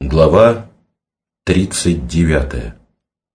Глава 39.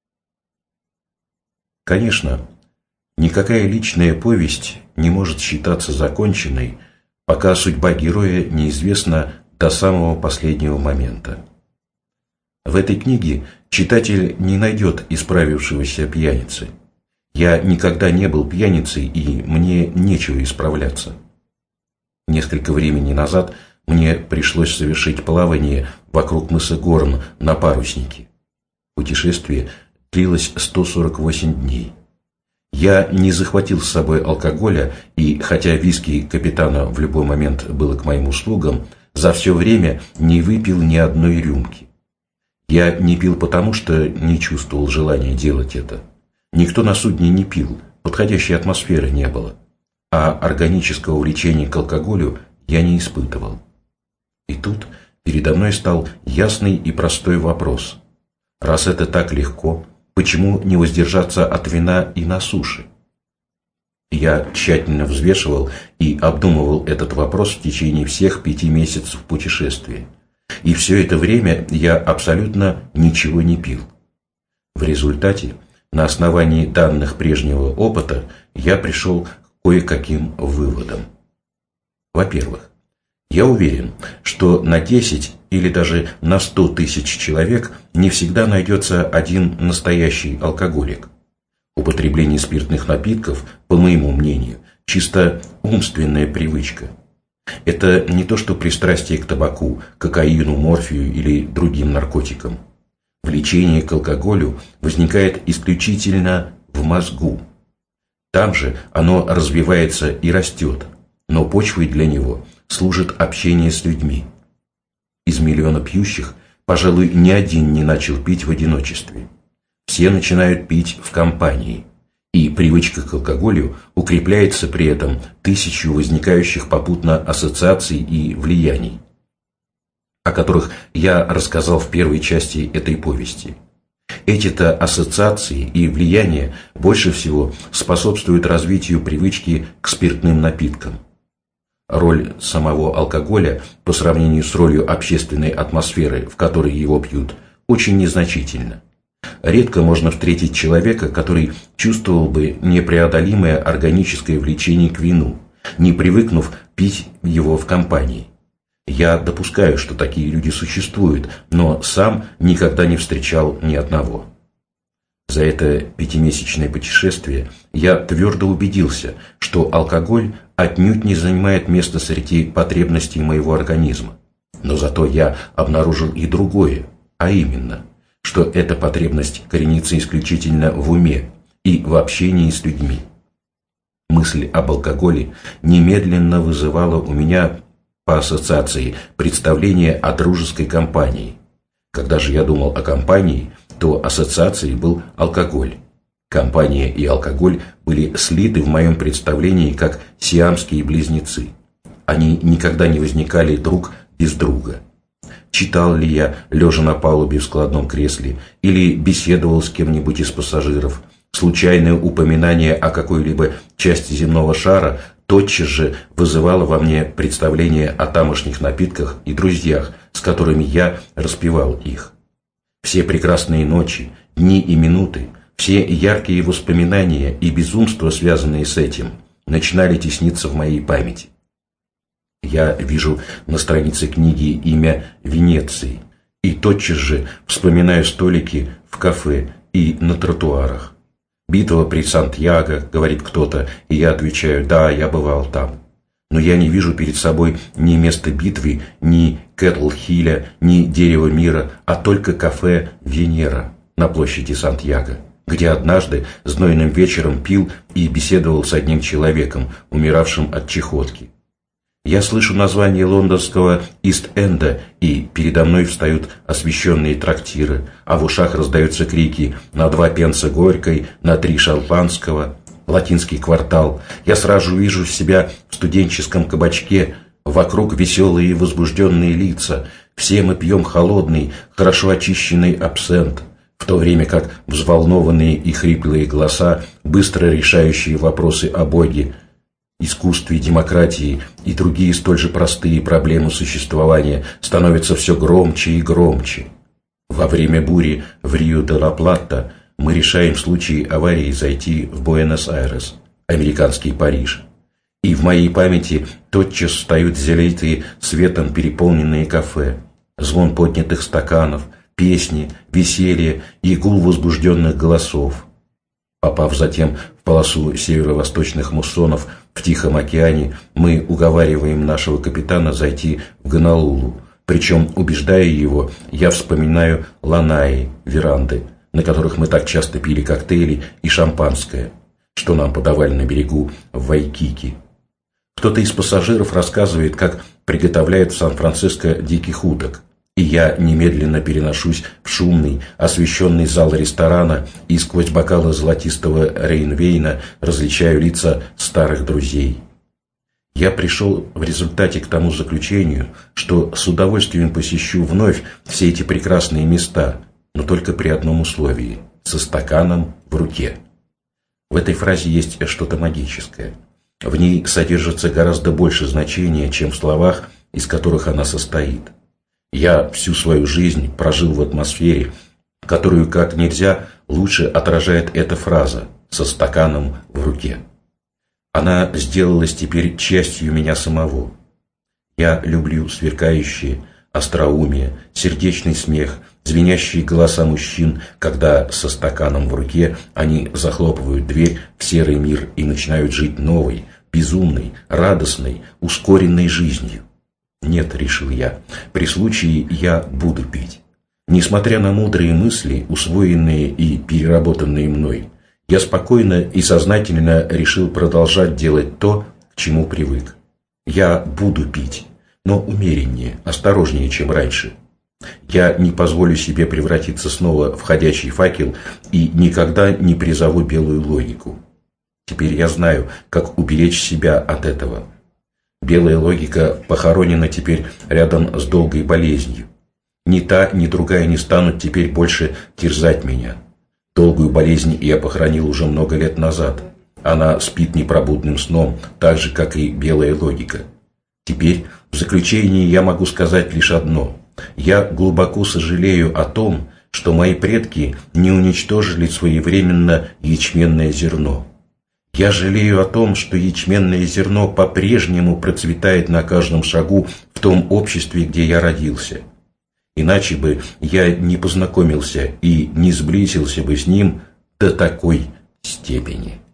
Конечно, никакая личная повесть не может считаться законченной, пока судьба героя неизвестна до самого последнего момента. В этой книге читатель не найдет исправившегося пьяницы. Я никогда не был пьяницей, и мне нечего исправляться. Несколько времени назад мне пришлось совершить плавание вокруг мыса Горн на паруснике. Путешествие длилось 148 дней. Я не захватил с собой алкоголя, и хотя виски капитана в любой момент было к моим услугам, за все время не выпил ни одной рюмки. Я не пил потому, что не чувствовал желания делать это. Никто на судне не пил, подходящей атмосферы не было. А органического влечения к алкоголю я не испытывал. И тут передо мной стал ясный и простой вопрос. Раз это так легко, почему не воздержаться от вина и на суше? Я тщательно взвешивал и обдумывал этот вопрос в течение всех 5 месяцев путешествия. И все это время я абсолютно ничего не пил. В результате, на основании данных прежнего опыта, я пришел к кое-каким выводам. Во-первых, я уверен, что на 10 или даже на 100 тысяч человек не всегда найдется один настоящий алкоголик. Употребление спиртных напитков, по моему мнению, чисто умственная привычка. Это не то, что пристрастие к табаку, кокаину, морфию или другим наркотикам. Влечение к алкоголю возникает исключительно в мозгу. Там же оно развивается и растет, но почвой для него служит общение с людьми. Из миллиона пьющих, пожалуй, ни один не начал пить в одиночестве. Все начинают пить в компании, и привычка к алкоголю укрепляется при этом 1000 возникающих попутно ассоциаций и влияний, о которых я рассказал в первой части этой повести. Эти-то ассоциации и влияния больше всего способствуют развитию привычки к спиртным напиткам. Роль самого алкоголя по сравнению с ролью общественной атмосферы, в которой его пьют, очень незначительна. Редко можно встретить человека, который чувствовал бы непреодолимое органическое влечение к вину, не привыкнув пить его в компании. Я допускаю, что такие люди существуют, но сам никогда не встречал ни одного. За это 5-месячное путешествие я твердо убедился, что алкоголь отнюдь не занимает место среди потребностей моего организма. Но зато я обнаружил и другое, а именно, что эта потребность коренится исключительно в уме и в общении с людьми. Мысль об алкоголе немедленно вызывала у меня по ассоциации представление о дружеской компании. Когда же я думал о компании, то ассоциацией был алкоголь. Компания и алкоголь были слиты в моем представлении как сиамские близнецы. Они никогда не возникали друг без друга. Читал ли я, лежа на палубе в складном кресле, или беседовал с кем-нибудь из пассажиров, случайное упоминание о какой-либо части земного шара тотчас же вызывало во мне представление о тамошних напитках и друзьях, с которыми я распивал их. Все прекрасные ночи, дни и минуты, все яркие воспоминания и безумства, связанные с этим, начинали тесниться в моей памяти. Я вижу на странице книги имя Венеции и тотчас же вспоминаю столики в кафе и на тротуарах. «Битва при Сантьяго», — говорит кто-то, и я отвечаю: «Да, я бывал там». Но я не вижу перед собой ни места битвы, ни Кэтл-Хилля, ни Дерева мира, а только кафе «Венера» на площади Сантьяго, где однажды знойным вечером пил и беседовал с одним человеком, умиравшим от чахотки. Я слышу название лондонского Ист-Энда, и передо мной встают освещенные трактиры, а в ушах раздаются крики: «На 2 пенса горькой, на 3 шампанского», латинский квартал. Я сразу вижу себя в студенческом кабачке, вокруг веселые и возбужденные лица. Все мы пьем холодный, хорошо очищенный абсент, в то время как взволнованные и хриплые голоса, быстро решающие вопросы о Боге, искусстве, демократии и другие столь же простые проблемы существования становятся все громче и громче. Во время бури в Рио-де-ла-Плата мы решаем в случае аварии зайти в Буэнос-Айрес, американский Париж. И в моей памяти тотчас встают залитые светом переполненные кафе, звон поднятых стаканов, песни, веселье и гул возбужденных голосов. Попав затем в полосу северо-восточных муссонов в Тихом океане, мы уговариваем нашего капитана зайти в Гонолулу. Причем, убеждая его, я вспоминаю ланаи, веранды, на которых мы так часто пили коктейли и шампанское, что нам подавали на берегу в Вайкики. Кто-то из пассажиров рассказывает, как приготовляет в Сан-Франциско диких уток, и я немедленно переношусь в шумный, освещенный зал ресторана и сквозь бокалы золотистого рейнвейна различаю лица старых друзей. Я пришел в результате к тому заключению, что с удовольствием посещу вновь все эти прекрасные места, но только при одном условии – со стаканом в руке. В этой фразе есть что-то магическое. В ней содержится гораздо больше значения, чем в словах, из которых она состоит. Я всю свою жизнь прожил в атмосфере, которую как нельзя лучше отражает эта фраза «со стаканом в руке». Она сделалась теперь частью меня самого. Я люблю сверкающие, остроумие, сердечный смех, звенящие голоса мужчин, когда со стаканом в руке они захлопывают дверь в серый мир и начинают жить новой, безумной, радостной, ускоренной жизнью. Нет, решил я, при случае я буду пить. Несмотря на мудрые мысли, усвоенные и переработанные мной, я спокойно и сознательно решил продолжать делать то, к чему привык. Я буду пить, но умереннее, осторожнее, чем раньше. Я не позволю себе превратиться снова в ходячий факел и никогда не призову белую логику. Теперь я знаю, как уберечь себя от этого. Белая логика похоронена теперь рядом с долгой болезнью. Ни та, ни другая не станут теперь больше терзать меня. Долгую болезнь я похоронил уже много лет назад. Она спит непробудным сном, так же, как и белая логика. Теперь, в заключении, я могу сказать лишь одно. Я глубоко сожалею о том, что мои предки не уничтожили своевременно ячменное зерно. Я жалею о том, что ячменное зерно по-прежнему процветает на каждом шагу в том обществе, где я родился. Иначе бы я не познакомился и не сблизился бы с ним до такой степени.